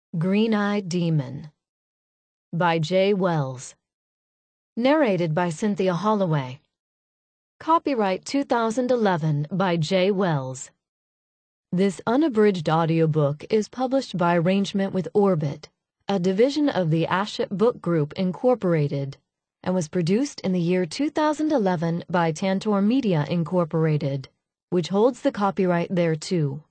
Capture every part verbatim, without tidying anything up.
Green-Eyed Demon by Jay Wells. Narrated by Cynthia Holloway. Copyright two thousand eleven by Jay Wells. This unabridged audiobook is published by arrangement with Orbit, a division of the Ashit Book Group, Incorporated, and was produced in the year two thousand eleven by Tantor Media, Incorporated, which holds the copyright thereto.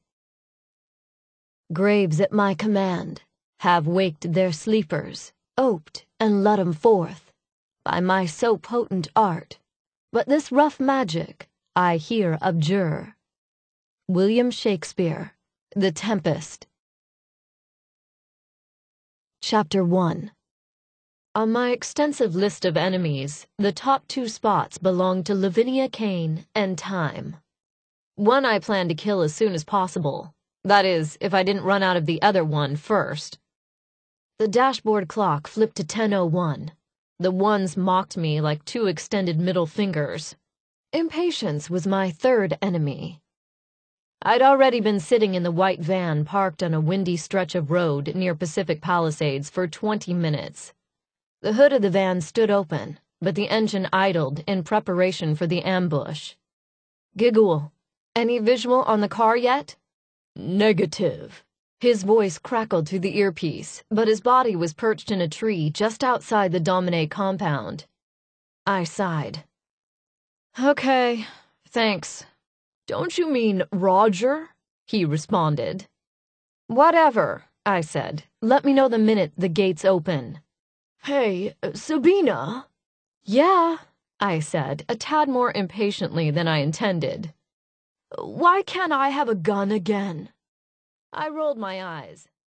Graves at my command have waked their sleepers, oped and let 'em forth, by my so potent art, but this rough magic I here abjure. William Shakespeare, The Tempest. Chapter one. On my extensive list of enemies, the top two spots belong to Lavinia Kane and Time. One I plan to kill as soon as possible. That is, if I didn't run out of the other one first. The dashboard clock flipped to ten oh one. The ones mocked me like two extended middle fingers. Impatience was my third enemy. I'd already been sitting in the white van parked on a windy stretch of road near Pacific Palisades for twenty minutes. The hood of the van stood open, but the engine idled in preparation for the ambush. Giggle, any visual on the car yet? Negative. His voice crackled through the earpiece, but his body was perched in a tree just outside the Domine compound. I sighed. Okay, thanks. Don't you mean Roger? He responded. Whatever, I said. Let me know the minute the gates open. Hey, Sabina? Yeah, I said, a tad more impatiently than I intended. Why can't I have a gun again? I rolled my eyes.